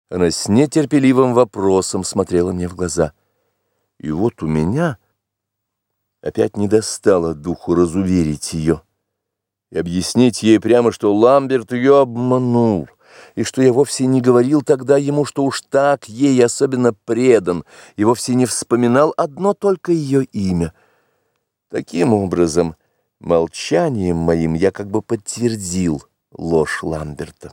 Она с нетерпеливым вопросом смотрела мне в глаза. И вот у меня опять не достало духу разуверить ее и объяснить ей прямо, что Ламберт ее обманул, и что я вовсе не говорил тогда ему, что уж так ей особенно предан, и вовсе не вспоминал одно только ее имя. Таким образом, молчанием моим я как бы подтвердил ложь Ламберта.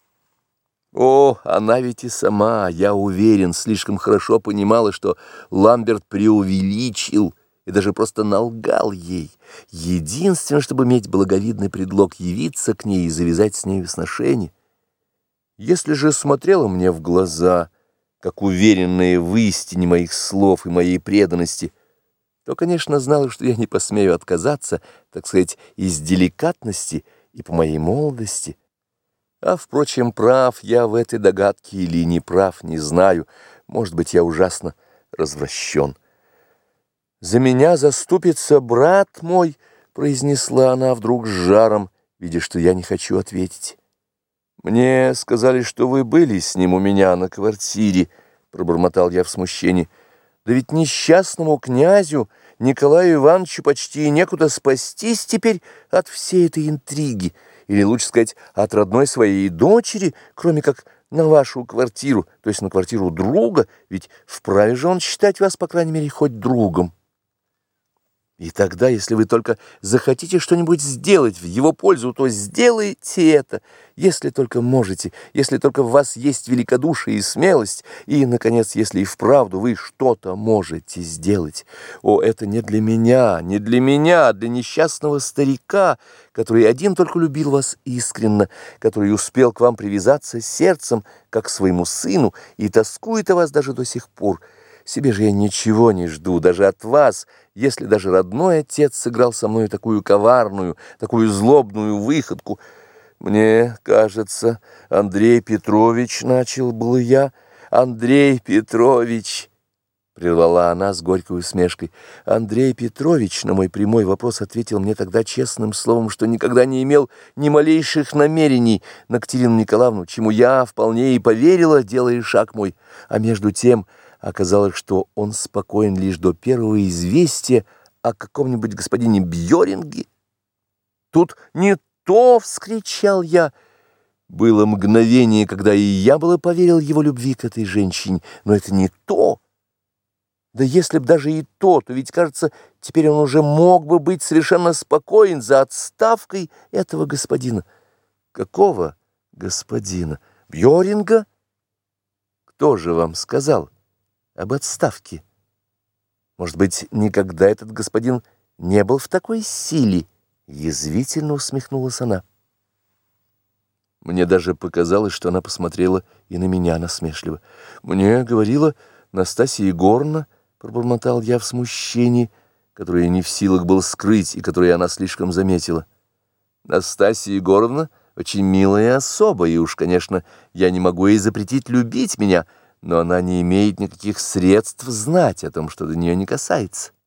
О, она ведь и сама, я уверен, слишком хорошо понимала, что Ламберт преувеличил и даже просто налгал ей, единственное, чтобы иметь благовидный предлог явиться к ней и завязать с нею сношение. Если же смотрела мне в глаза, как уверенная в истине моих слов и моей преданности, то, конечно, знала, что я не посмею отказаться, так сказать, из деликатности и по моей молодости. А, впрочем, прав я в этой догадке или не прав, не знаю. Может быть, я ужасно развращен. «За меня заступится брат мой», — произнесла она вдруг с жаром, видя, что я не хочу ответить. «Мне сказали, что вы были с ним у меня на квартире», — пробормотал я в смущении. «Да ведь несчастному князю Николаю Ивановичу почти некуда спастись теперь от всей этой интриги, или, лучше сказать, от родной своей дочери, кроме как на вашу квартиру, то есть на квартиру друга, ведь вправе же он считать вас, по крайней мере, хоть другом. И тогда, если вы только захотите что-нибудь сделать в его пользу, то сделайте это, если только можете, если только в вас есть великодушие и смелость, и, наконец, если и вправду вы что-то можете сделать. О, это не для меня, не для меня, а для несчастного старика, который один только любил вас искренно, который успел к вам привязаться сердцем, как к своему сыну, и тоскует о вас даже до сих пор. Себе же я ничего не жду, даже от вас, если даже родной отец сыграл со мной такую коварную, такую злобную выходку. Мне кажется, Андрей Петрович, начал был я, Андрей Петрович, прервала она с горькой усмешкой. Андрей Петрович на мой прямой вопрос ответил мне тогда честным словом, что никогда не имел ни малейших намерений на Катерину Николаевну, чему я вполне и поверила, делая шаг мой, а между тем оказалось, что он спокоен лишь до первого известия о каком-нибудь господине Бьоринге. Тут не то, — вскричал я. Было мгновение, когда и я было поверил его любви к этой женщине, но это не то. Да если б даже и то, то ведь, кажется, теперь он уже мог бы быть совершенно спокоен за отставкой этого господина. Какого господина? Бьоринга? Кто же вам сказал об отставке? Может быть, никогда этот господин не был в такой силе? Язвительно усмехнулась она. Мне даже показалось, что она посмотрела и на меня насмешливо. Мне говорила Настасья Егоровна, пробормотал я в смущении, которое не в силах был скрыть и которое она слишком заметила. Настасья Егоровна очень милая особа, и уж, конечно, я не могу ей запретить любить меня, но она не имеет никаких средств знать о том, что до нее не касается.